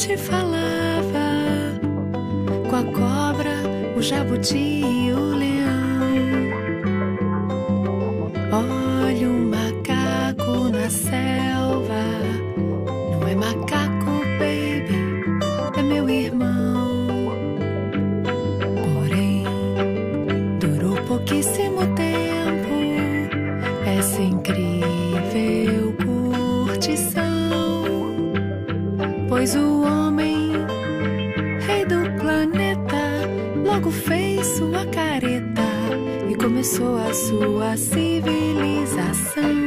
antigamente falava com a cobra, o jabuti e o leão. Olha o macaco na selva, não é macaco, baby, é meu irmão. Porém, durou pouquíssimo tempo essa incrível curtição, pois o homem, rei do planeta, logo fez sua careta e começou a sua civilização.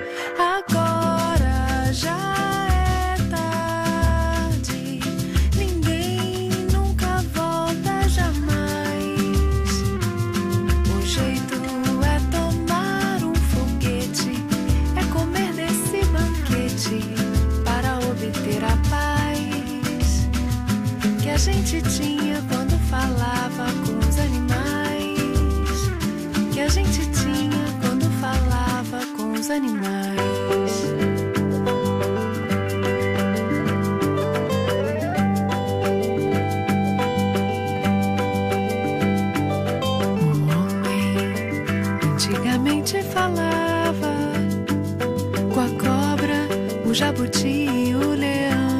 Agora já é tarde, ninguém nunca volta jamais. O jeito é tomar um foguete, é comer desse banquete para obter a paz que a gente tinha quando falava com os animais, que a gente tinha quando falava com os animais. O homem antigamente falava com a cobra, o jabuti e o leão.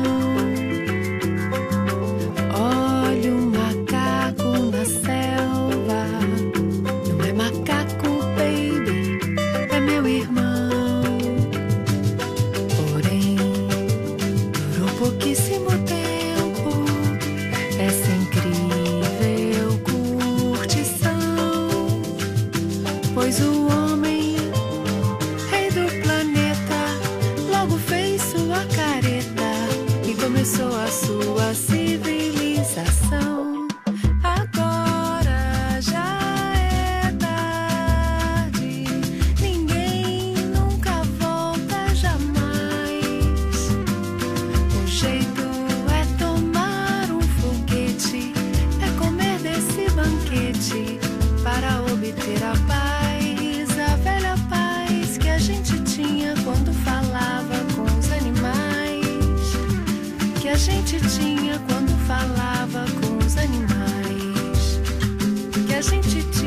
Olha o macaco na selva, não é macaco, baby, é meu irmão. Porém, durou pouquíssimo tempo essa incrível curtição, pois o homem, rei do planeta, logo fez sua careta e começou a sua civilização. Agora já é tarde, ninguém nunca volta jamais. O jeito é tomar um foguete, é comer desse banquete para obter a velha paz que a gente tinha quando falava com os animais, que a gente tinha quando falava com os animais, que a gente tinha